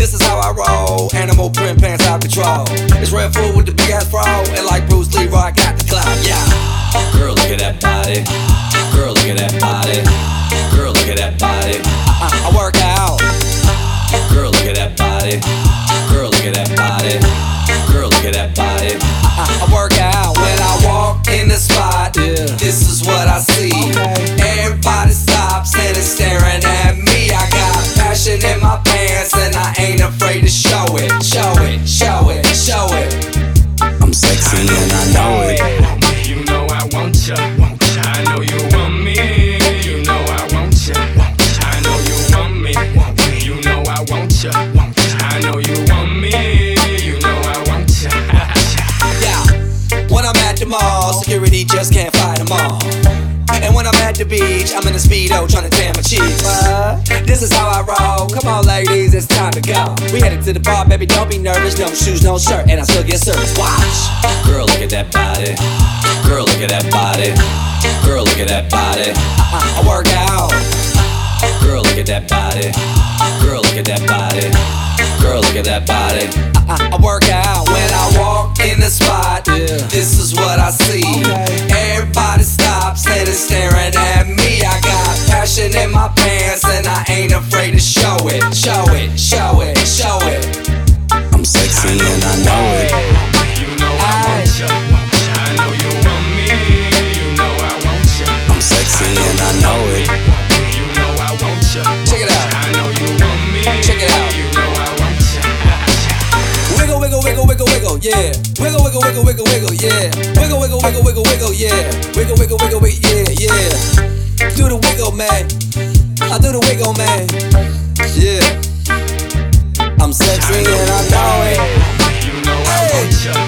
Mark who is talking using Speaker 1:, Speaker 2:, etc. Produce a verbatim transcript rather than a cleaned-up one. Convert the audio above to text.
Speaker 1: This is how I roll. Animal print pants out control. It's Red Food with the big ass fro, and like Bruce Lee, I got the clout. Yeah. Girl, look at that body. Girl, look at that body. Girl, look at that body. I, I work out. Girl, look at that body. Girl, look at that body. Girl, look at that body. I, I work out when I walk in the spot. Yeah. This is what I see. Okay. Everybody stops and is staring at me. I got passion in my pants and I ain't afraid to show it. Show it, show it, show it. I'm sexy and I know it.
Speaker 2: You know I want ya. I know you want me. You know I want ya. I know you want me. You know I want ya. I know you want me. You know I want ya.
Speaker 1: Yeah. When I'm at the mall, security just can't fight them all. And when I'm at the beach, I'm in a Speedo trying to tan my cheeks. What? This is how I roll. Come on, ladies, it's time to go. We headed to the bar, baby, don't be nervous. No shoes, no shirt, and I still get service. Watch. Girl, look at that body. Girl, look at that body. Girl, look at that body. I, I work out. Girl, look at that body. Girl, look at that body. Girl, look at that body. I, I, I work out when I walk in the spot. Yeah. This is what I see. Okay. Everybody stops and is staring at me. I got passion in my pants and I ain't afraid to show it. Show it, show it, show it. I'm sexy and I know it.
Speaker 2: You know I want ya. I know you want me. You know I want ya.
Speaker 1: I'm sexy and I know it.
Speaker 2: You know I want ya.
Speaker 1: Check it out.
Speaker 2: I know you want me.
Speaker 1: Check it out.
Speaker 2: You know I want ya.
Speaker 1: Wiggle, wiggle, wiggle, wiggle, wiggle, yeah. Wiggle, wiggle, wiggle, wiggle, wiggle, yeah. Wiggle, wiggle, wiggle, wiggle, wiggle, yeah. Wiggle, wiggle, wiggle, wiggle, yeah, yeah. Do the wiggle, man. I do the wiggle, man. Yeah. I'm sexy and I know it.
Speaker 2: You know I
Speaker 1: Hey.
Speaker 2: want ya.